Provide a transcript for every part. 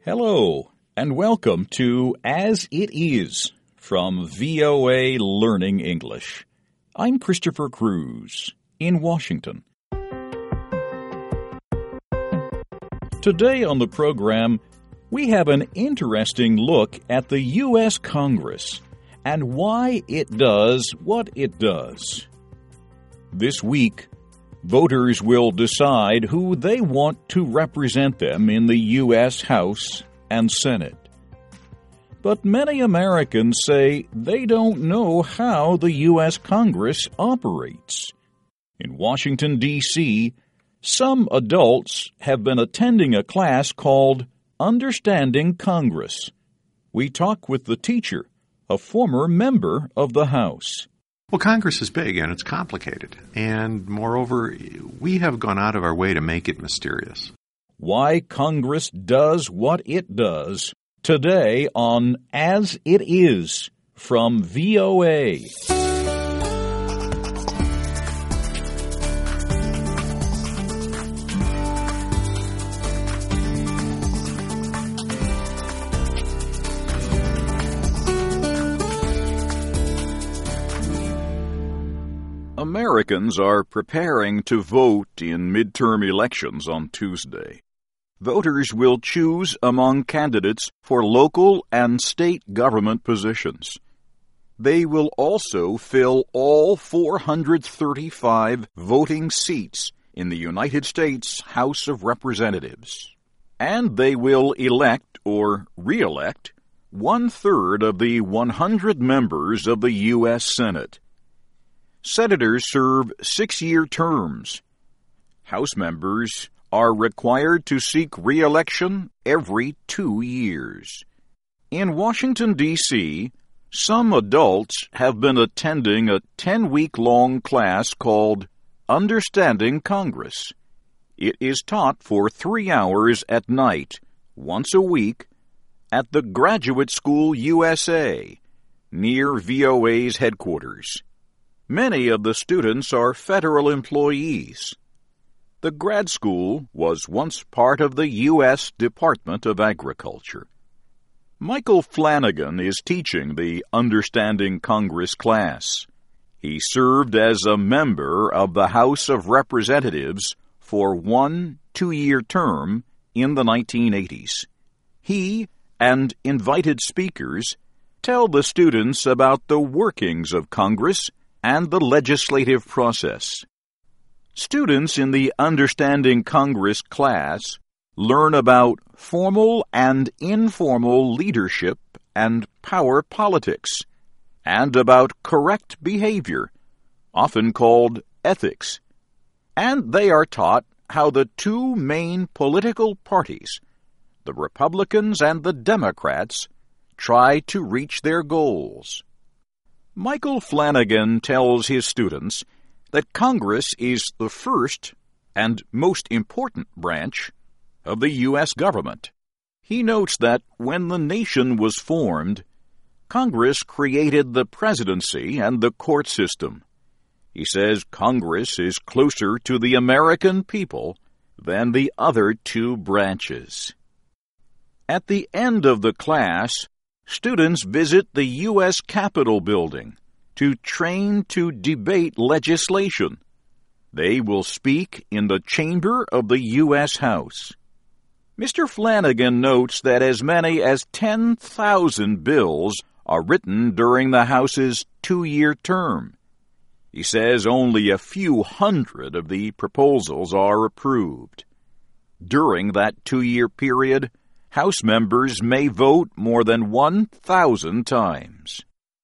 Hello, and welcome to As It Is from VOA Learning English. I'm Christopher Cruz in Washington. Today on the program, we have an interesting look at the U.S. Congress and why it does what it does. This week, voters will decide who they want to represent them in the U.S. House and Senate. But many Americans say they don't know how the U.S. Congress operates. In Washington, D.C., some adults have been attending a class called Understanding Congress. We talk with the teacher, a former member of the House. Well, Congress is big and it's complicated. And moreover, we have gone out of our way to make it mysterious. Why Congress does what it does. Today on As It Is from VOA. Americans are preparing to vote in midterm elections on Tuesday. Voters will choose among candidates for local and state government positions. They will also fill all 435 voting seats in the United States House of Representatives. And they will elect or re-elect 1/3 of the 100 members of the U.S. Senate. Senators serve 6-year terms. House members are required to seek re-election every 2 years. In Washington, D.C., some adults have been attending a 10-week-long class called Understanding Congress. It is taught for 3 hours at night, once a week, at the Graduate School USA, near VOA's headquarters. Many of the students are federal employees. The grad school was once part of the U.S. Department of Agriculture. Michael Flanagan is teaching the Understanding Congress class. He served as a member of the House of Representatives for 1 2-year term in the 1980s. He and invited speakers tell the students about the workings of Congress and the legislative process. Students in the Understanding Congress class learn about formal and informal leadership and power politics, and about correct behavior, often called ethics. And they are taught how the two main political parties, the Republicans and the Democrats, try to reach their goals. Michael Flanagan tells his students that Congress is the first and most important branch of the U.S. government. He notes that when the nation was formed, Congress created the presidency and the court system. He says Congress is closer to the American people than the other two branches. At the end of the class, students visit the U.S. Capitol building to train to debate legislation. They will speak in the chamber of the U.S. House. Mr. Flanagan notes that as many as 10,000 bills are written during the House's 2-year term. He says only a few hundred of the proposals are approved. During that 2-year period, House members may vote more than 1,000 times.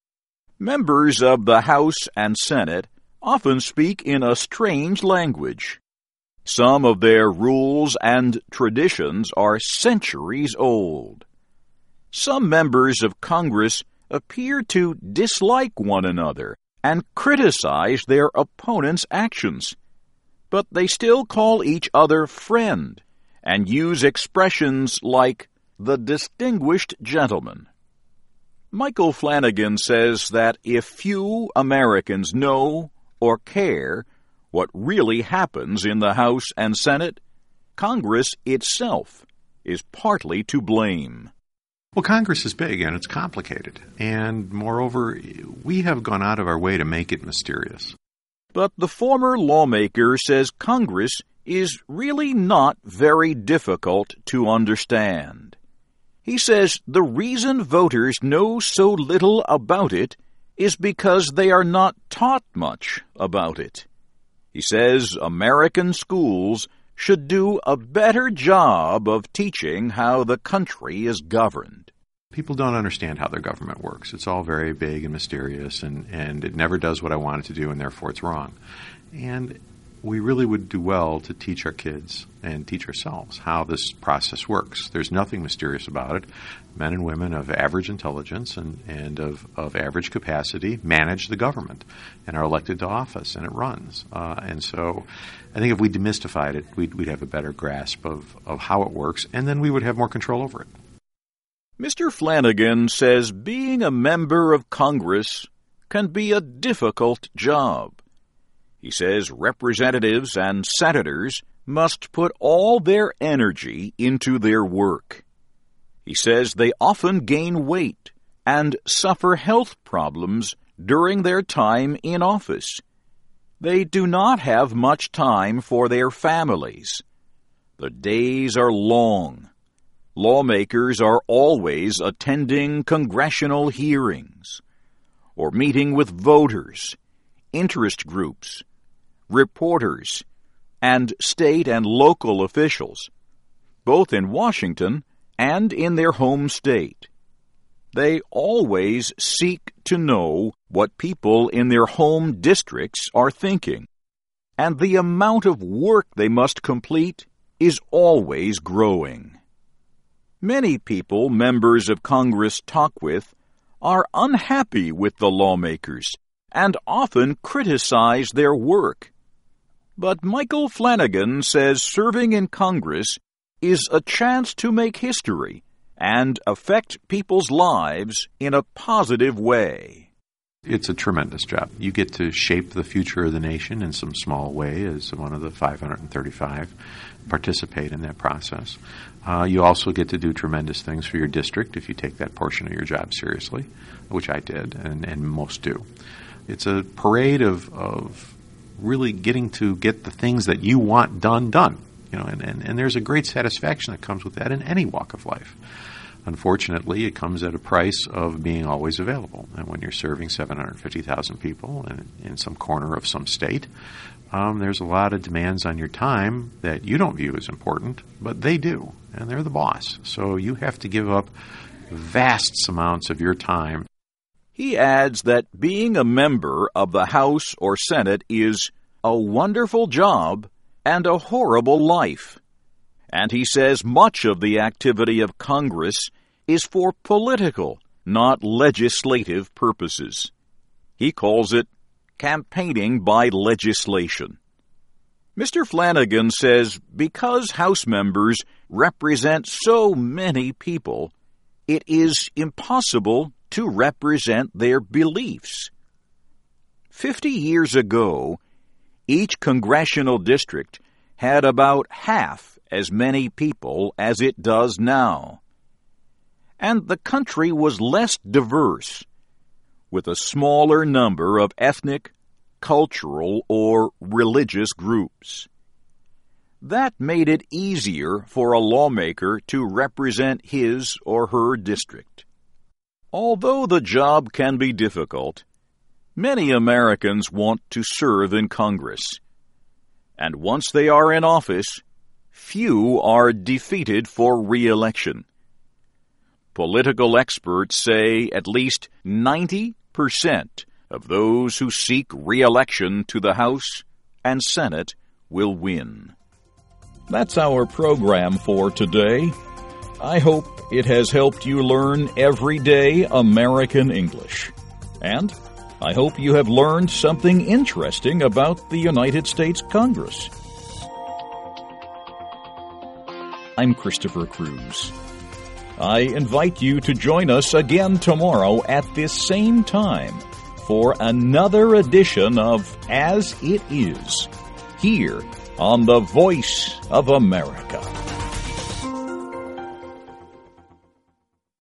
Members of the House and Senate often speak in a strange language. Some of their rules and traditions are centuries old. Some members of Congress appear to dislike one another and criticize their opponents' actions, but they still call each other friend and use expressions like the distinguished gentleman. Michael Flanagan says that if few Americans know or care what really happens in the House and Senate, Congress itself is partly to blame. Well, Congress is big and it's complicated. And moreover, we have gone out of our way to make it mysterious. But the former lawmaker says Congress is really not very difficult to understand. He says the reason voters know so little about it is because they are not taught much about it. He says American schools should do a better job of teaching how the country is governed. People don't understand how their government works. It's all very big and mysterious, and it never does what I want it to do, and therefore it's wrong. And we really would do well to teach our kids and teach ourselves how this process works. There's nothing mysterious about it. Men and women of average intelligence and of average capacity manage the government and are elected to office, and it runs. And so I think if we demystified it, we'd have a better grasp of how it works, and then we would have more control over it. Mr. Flanagan says being a member of Congress can be a difficult job. He says representatives and senators must put all their energy into their work. He says they often gain weight and suffer health problems during their time in office. They do not have much time for their families. The days are long. Lawmakers are always attending congressional hearings or meeting with voters, interest groups, reporters, and state and local officials, both in Washington and in their home state. They always seek to know what people in their home districts are thinking, and the amount of work they must complete is always growing. Many people members of Congress talk with are unhappy with the lawmakers and often criticize their work. But Michael Flanagan says serving in Congress is a chance to make history and affect people's lives in a positive way. It's a tremendous job. You get to shape the future of the nation in some small way as one of the 535, participate in that process. You also get to do tremendous things for your district if you take that portion of your job seriously, which I did, and most do. It's a parade of really getting to get the things that you want done. You know, and there's a great satisfaction that comes with that in any walk of life. Unfortunately, it comes at a price of being always available. And when you're serving 750,000 people in some corner of some state, there's a lot of demands on your time that you don't view as important, but they do, and they're the boss. So you have to give up vast amounts of your time. He adds that being a member of the House or Senate is a wonderful job and a horrible life. And he says much of the activity of Congress is for political, not legislative purposes. He calls it campaigning by legislation. Mr. Flanagan says because House members represent so many people, it is impossible to represent their beliefs. 50 years ago, each congressional district had about half as many people as it does now. And the country was less diverse, with a smaller number of ethnic, cultural, or religious groups. That made it easier for a lawmaker to represent his or her district. Although the job can be difficult, many Americans want to serve in Congress. And once they are in office, few are defeated for re-election. Political experts say at least 90% of those who seek re-election to the House and Senate will win. That's our program for today. I hope it has helped you learn everyday American English. And I hope you have learned something interesting about the United States Congress. I'm Christopher Cruz. I invite you to join us again tomorrow at this same time for another edition of As It Is, here on the Voice of America.